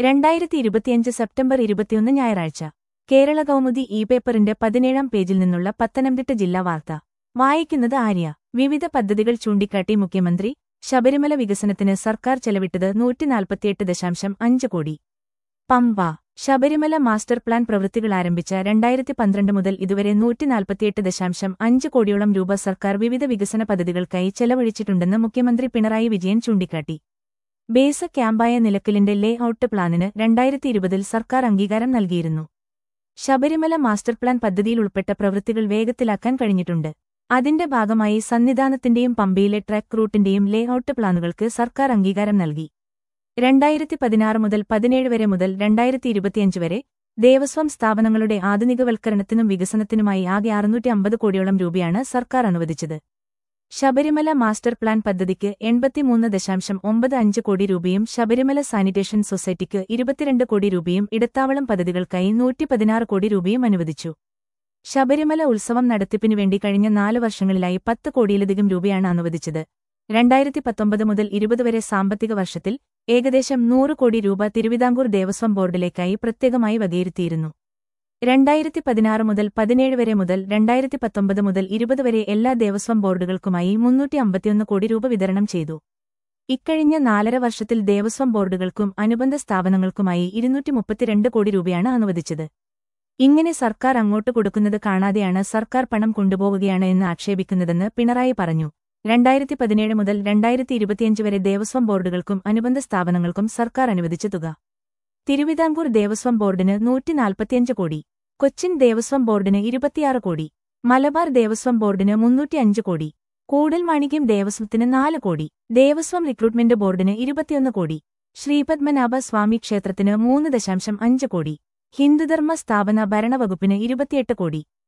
2025 September 21 ഞായറാഴ്ച കേരള കൗമുദി പേപ്പറിന്റെ 17-ാം പേജിൽ നിന്നുള്ള പത്തനംതിട്ട ജില്ലാ വാർത്ത വായിക്കുന്നത് ആര്യ. വിവിധ പദ്ധതികൾ ചൂണ്ടിക്കാട്ടി മുഖ്യമന്ത്രി. ശബരിമല വികസനത്തിന് സർക്കാർ ചെലവിട്ടത് 148.5 കോടി. പമ്പ. ശബരിമല മാസ്റ്റർ പ്ലാൻ പ്രവൃത്തികൾ ആരംഭിച്ച 2012 മുതൽ ഇതുവരെ 148.5 കോടിയോളം രൂപ സർക്കാർ വിവിധ വികസന പദ്ധതികൾക്കായി ചെലവഴിച്ചിട്ടുണ്ടെന്ന് മുഖ്യമന്ത്രി പിണറായി വിജയൻ ചൂണ്ടിക്കാട്ടി. ബേസ് ക്യാമ്പായ നിലക്കലിന്റെ ലേ ഔട്ട് പ്ലാനിന് 2020-ൽ സർക്കാർ അംഗീകാരം നൽകിയിരുന്നു. ശബരിമല മാസ്റ്റർ പ്ലാൻ പദ്ധതിയിൽ ഉൾപ്പെട്ട പ്രവൃത്തികൾ വേഗത്തിലാക്കാൻ കഴിഞ്ഞിട്ടുണ്ട്. അതിന്റെ ഭാഗമായി സന്നിധാനത്തിന്റെയും പമ്പയിലെ ട്രാക്ക് റൂട്ടിന്റെയും ലേ ഔട്ട് പ്ലാനുകൾക്ക് സർക്കാർ അംഗീകാരം നൽകി. 2016 മുതൽ 17 വരെ മുതൽ 2025 വരെ ദേവസ്വം സ്ഥാപനങ്ങളുടെ ആധുനികവൽക്കരണത്തിനും വികസനത്തിനുമായി ആകെ 650 കോടിയോളം രൂപയാണ് സർക്കാർ അനുവദിച്ചത്. ശബരിമല മാസ്റ്റർ പ്ലാൻ പദ്ധതിക്ക് 83.95 കോടി രൂപയും ശബരിമല സാനിറ്റേഷൻ സൊസൈറ്റിക്ക് 22 കോടി രൂപയും ഇടത്താവളം പദ്ധതികൾക്കായി 116 കോടി രൂപയും അനുവദിച്ചു. ശബരിമല ഉത്സവം നടത്തിപ്പിനുവേണ്ടി കഴിഞ്ഞ 4 വർഷങ്ങളിലായി 10 കോടിയിലധികം രൂപയാണ് അനുവദിച്ചത്. 2019 മുതൽ 20 വരെ സാമ്പത്തിക വർഷത്തിൽ ഏകദേശം 100 കോടി രൂപ തിരുവിതാംകൂർ ദേവസ്വം ബോർഡിലേക്കായി പ്രത്യേകമായി വകയിരുത്തിയിരുന്നു. 2016 മുതൽ 17 വരെ മുതൽ 2019 മുതൽ 20 വരെ എല്ലാ ദേവസ്വം ബോർഡുകൾക്കുമായി 351 കോടി രൂപ വിതരണം ചെയ്തു. ഇക്കഴിഞ്ഞ 4.5 വർഷത്തിൽ ദേവസ്വം ബോർഡുകൾക്കും അനുബന്ധ സ്ഥാപനങ്ങൾക്കുമായി 232 കോടി രൂപയാണ് അനുവദിച്ചത്. ഇങ്ങനെ സർക്കാർ അങ്ങോട്ട് കൊടുക്കുന്നത് കാണാതെയാണ് സർക്കാർ പണം കൊണ്ടുപോവുകയാണ് എന്ന് ആക്ഷേപിക്കുന്നതെന്ന് പിണറായി പറഞ്ഞു. 2017 മുതൽ 2025 വരെ ദേവസ്വം ബോർഡുകൾക്കും അനുബന്ധ സ്ഥാപനങ്ങൾക്കും സർക്കാർ അനുവദിച്ച തുക: തിരുവിതാംകൂർ ദേവസ്വം ബോർഡിന് 145 കോടി, കൊച്ചിൻ ദേവസ്വം ബോർഡിന് 26 കോടി, മലബാർ ദേവസ്വം ബോർഡിന് 305 കോടി, കൂടൽമാണിക്യം ദേവസ്വത്തിന് 4 കോടി, ദേവസ്വം റിക്രൂട്ട്മെന്റ് ബോർഡിന് 21 കോടി, ശ്രീപത്മനാഭ സ്വാമി ക്ഷേത്രത്തിന് 3.5 കോടി, ഹിന്ദുധർമ്മ സ്ഥാപന ഭരണ വകുപ്പിന് 28 കോടി.